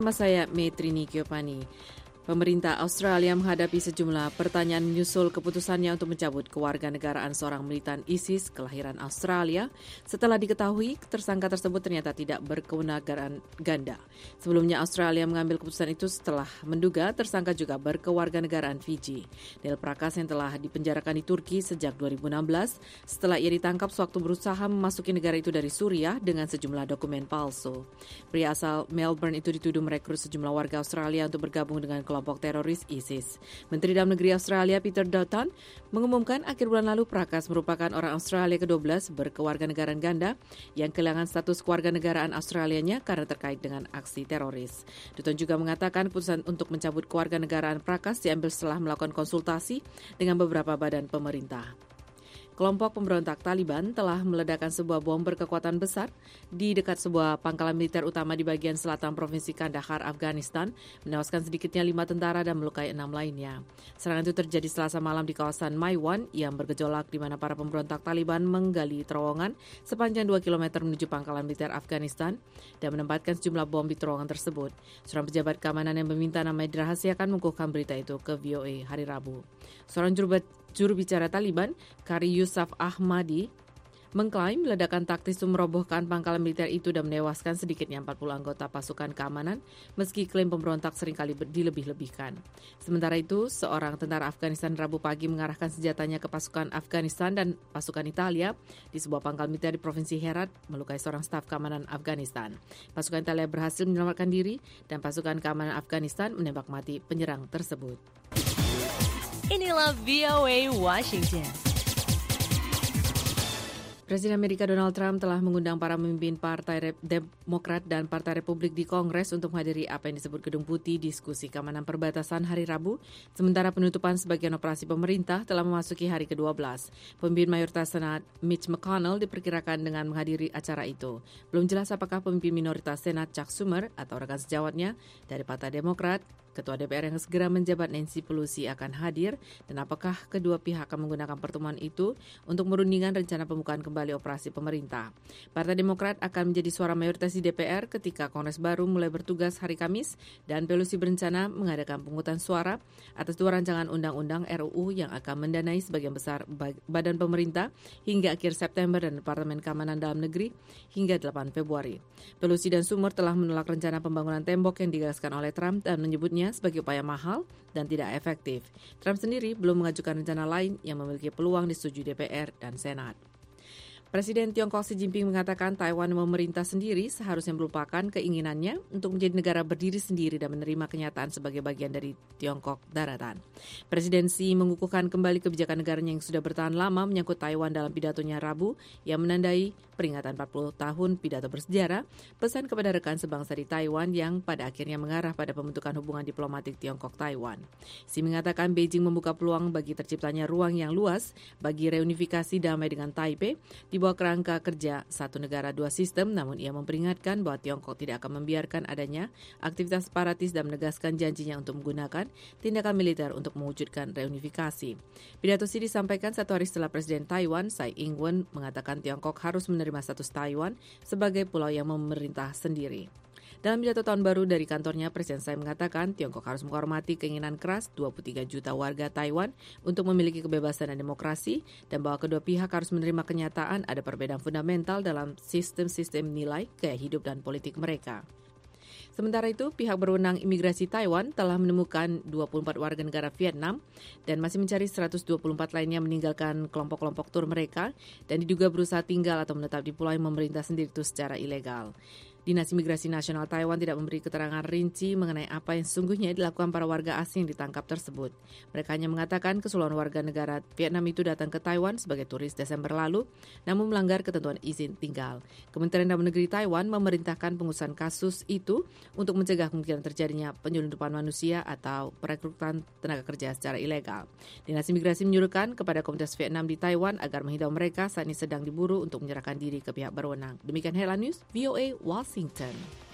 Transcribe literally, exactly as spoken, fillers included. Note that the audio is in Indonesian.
Nama saya Metrini Kiopani. Pemerintah Australia menghadapi sejumlah pertanyaan menyusul keputusannya untuk mencabut kewarganegaraan seorang militan ISIS kelahiran Australia setelah diketahui tersangka tersebut ternyata tidak berkewarganegaraan ganda. Sebelumnya Australia mengambil keputusan itu setelah menduga tersangka juga berkewarganegaraan Fiji. Neil Prakas yang telah dipenjarakan di Turki sejak dua ribu enam belas setelah ia ditangkap sewaktu berusaha memasuki negara itu dari Suriah dengan sejumlah dokumen palsu. Pria asal Melbourne itu dituduh merekrut sejumlah warga Australia untuk bergabung dengan kelompok teroris ISIS. Menteri Dalam Negeri Australia Peter Dutton mengumumkan akhir bulan lalu Prakas merupakan orang Australia kedua belas berkewarganegaraan ganda yang kehilangan status kewarganegaraan Australianya karena terkait dengan aksi teroris. Dutton juga mengatakan keputusan untuk mencabut kewarganegaraan Prakas diambil setelah melakukan konsultasi dengan beberapa badan pemerintah. Kelompok pemberontak Taliban telah meledakkan sebuah bom berkekuatan besar di dekat sebuah pangkalan militer utama di bagian selatan Provinsi Kandahar, Afghanistan, menewaskan sedikitnya lima tentara dan melukai enam lainnya. Serangan itu terjadi Selasa malam di kawasan Maiwan yang bergejolak di mana para pemberontak Taliban menggali terowongan sepanjang dua kilometer menuju pangkalan militer Afghanistan dan menempatkan sejumlah bom di terowongan tersebut. Seorang pejabat keamanan yang meminta namanya dirahasiakan mengukuhkan berita itu ke V O A hari Rabu. Seorang jurubat Juru bicara Taliban, Qari Yusuf Ahmadi, mengklaim ledakan taktis itu merobohkan pangkalan militer itu dan menewaskan sedikitnya empat puluh anggota pasukan keamanan, meski klaim pemberontak seringkali dilebih-lebihkan. Sementara itu, seorang tentara Afghanistan Rabu pagi mengarahkan senjatanya ke pasukan Afghanistan dan pasukan Italia di sebuah pangkal militer di Provinsi Herat, melukai seorang staf keamanan Afghanistan. Pasukan Italia berhasil menyelamatkan diri dan pasukan keamanan Afghanistan menembak mati penyerang tersebut. Inilah V O A Washington. Presiden Amerika Donald Trump telah mengundang para pemimpin Partai Demokrat dan Partai Republik di Kongres untuk menghadiri apa yang disebut Gedung Putih diskusi keamanan perbatasan hari Rabu, sementara penutupan sebagian operasi pemerintah telah memasuki hari kedua belas. Pemimpin mayoritas Senat Mitch McConnell diperkirakan dengan menghadiri acara itu. Belum jelas apakah pemimpin minoritas Senat Chuck Schumer atau rekan sejawatnya dari Partai Demokrat, Ketua D P R yang segera menjabat Nancy Pelosi akan hadir, dan apakah kedua pihak akan menggunakan pertemuan itu untuk merundingkan rencana pembukaan kembali operasi pemerintah. Partai Demokrat akan menjadi suara mayoritas di D P R ketika Kongres baru mulai bertugas hari Kamis, dan Pelosi berencana mengadakan pemungutan suara atas dua rancangan undang-undang R U U yang akan mendanai sebagian besar badan pemerintah hingga akhir September dan Departemen Keamanan Dalam Negeri hingga delapan Februari. Pelosi dan Schumer telah menolak rencana pembangunan tembok yang digagaskan oleh Trump dan menyebutnya sebagai upaya mahal dan tidak efektif. Trump sendiri belum mengajukan rencana lain yang memiliki peluang disetujui D P R dan Senat. Presiden Tiongkok Xi Jinping mengatakan Taiwan memerintah sendiri seharusnya melupakan keinginannya untuk menjadi negara berdiri sendiri dan menerima kenyataan sebagai bagian dari Tiongkok daratan. Presiden Xi mengukuhkan kembali kebijakan negaranya yang sudah bertahan lama menyangkut Taiwan dalam pidatonya Rabu yang menandai peringatan empat puluh tahun pidato bersejarah, pesan kepada rekan sebangsa di Taiwan yang pada akhirnya mengarah pada pembentukan hubungan diplomatik Tiongkok-Taiwan. Xi mengatakan Beijing membuka peluang bagi terciptanya ruang yang luas bagi reunifikasi damai dengan Taipei di bawah kerangka kerja satu negara dua sistem, namun ia memperingatkan bahwa Tiongkok tidak akan membiarkan adanya aktivitas separatis dan menegaskan janjinya untuk menggunakan tindakan militer untuk mewujudkan reunifikasi. Pidato Xi disampaikan satu hari setelah Presiden Taiwan Tsai Ing-wen mengatakan Tiongkok harus menerima status Taiwan sebagai pulau yang memerintah sendiri. Dalam pidato tahun baru dari kantornya, Presiden Tsai mengatakan Tiongkok harus menghormati keinginan keras dua puluh tiga juta warga Taiwan untuk memiliki kebebasan dan demokrasi, dan bahwa kedua pihak harus menerima kenyataan ada perbedaan fundamental dalam sistem-sistem nilai, gaya hidup, dan politik mereka. Sementara itu, pihak berwenang imigrasi Taiwan telah menemukan dua puluh empat warga negara Vietnam dan masih mencari seratus dua puluh empat lainnya meninggalkan kelompok-kelompok tur mereka dan diduga berusaha tinggal atau menetap di pulau yang memerintah sendiri itu secara ilegal. Dinas Imigrasi Nasional Taiwan tidak memberi keterangan rinci mengenai apa yang sesungguhnya dilakukan para warga asing yang ditangkap tersebut. Mereka hanya mengatakan keseluruhan warga negara Vietnam itu datang ke Taiwan sebagai turis Desember lalu, namun melanggar ketentuan izin tinggal. Kementerian Dalam Negeri Taiwan memerintahkan pengurusan kasus itu untuk mencegah kemungkinan terjadinya penyelundupan manusia atau perekrutan tenaga kerja secara ilegal. Dinas Imigrasi menyuruhkan kepada komunitas Vietnam di Taiwan agar menghimbau mereka saat ini sedang diburu untuk menyerahkan diri ke pihak berwenang. Demikian Hela News, V O A Washington.